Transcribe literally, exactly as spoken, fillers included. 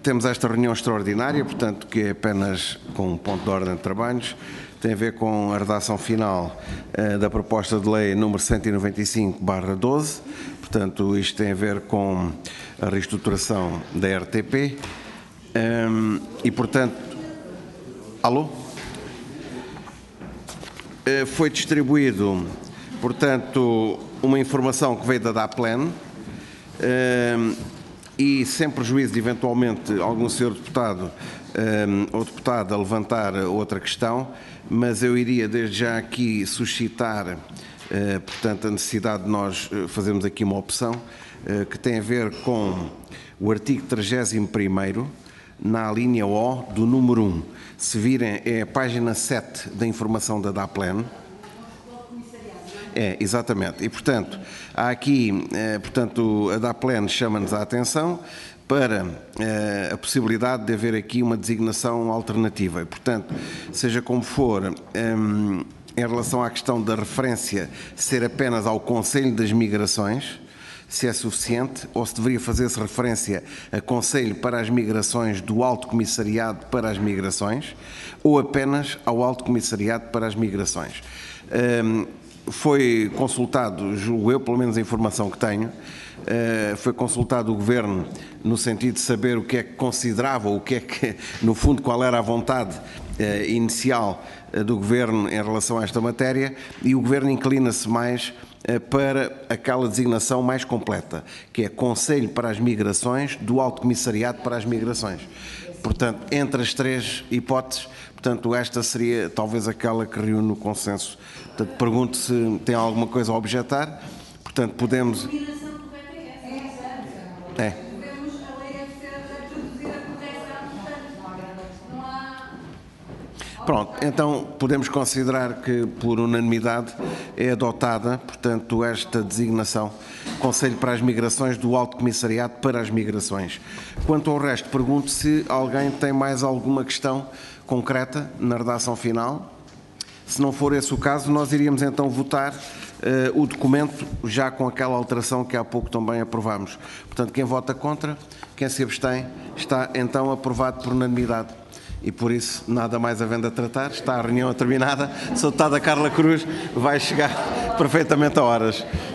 temos esta reunião extraordinária, portanto, que é apenas com um ponto de ordem de trabalhos, tem a ver com a redação final uh, da proposta de lei número cento e noventa e cinco barra doze, portanto, isto tem a ver com a reestruturação da R T P, um, e, portanto, alô? Uh, foi distribuído, portanto, uma informação que veio da DAPLAN, uh, e sem prejuízo de, eventualmente, algum senhor deputado um, ou deputada a levantar outra questão, mas eu iria desde já aqui suscitar, uh, portanto, a necessidade de nós fazermos aqui uma opção uh, que tem a ver com o artigo trigésimo primeiro, na linha O do número um. Se virem, é a página sete da informação da DAPLAN. É, exatamente. E, portanto, há aqui, eh, portanto, a DAPLAN chama-nos a atenção para eh, a possibilidade de haver aqui uma designação alternativa. E, portanto, seja como for, eh, em relação à questão da referência ser apenas ao Conselho das Migrações, se é suficiente, ou se deveria fazer-se referência a Conselho para as Migrações do Alto Comissariado para as Migrações, ou apenas ao Alto Comissariado para as Migrações. Eh, Foi consultado, julgo eu, pelo menos a informação que tenho, foi consultado o Governo no sentido de saber o que é que considerava, o que é que, no fundo, qual era a vontade inicial do Governo em relação a esta matéria, e o Governo inclina-se mais para aquela designação mais completa, que é Conselho para as Migrações do Alto Comissariado para as Migrações. Portanto, entre as três hipóteses, portanto, esta seria talvez aquela que reúne o consenso. Portanto, pergunto se tem alguma coisa a objetar. Portanto, podemos... É. Pronto, então podemos considerar que por unanimidade é adotada, portanto, esta designação, Conselho para as Migrações do Alto Comissariado para as Migrações. Quanto ao resto, pergunto se alguém tem mais alguma questão concreta na redação final. Se não for esse o caso, nós iríamos então votar uh, o documento já com aquela alteração que há pouco também aprovámos. Portanto, quem vota contra, quem se abstém, está então aprovado por unanimidade. E por isso, nada mais havendo a tratar, está a reunião terminada. A deputada Carla Cruz vai chegar perfeitamente a horas.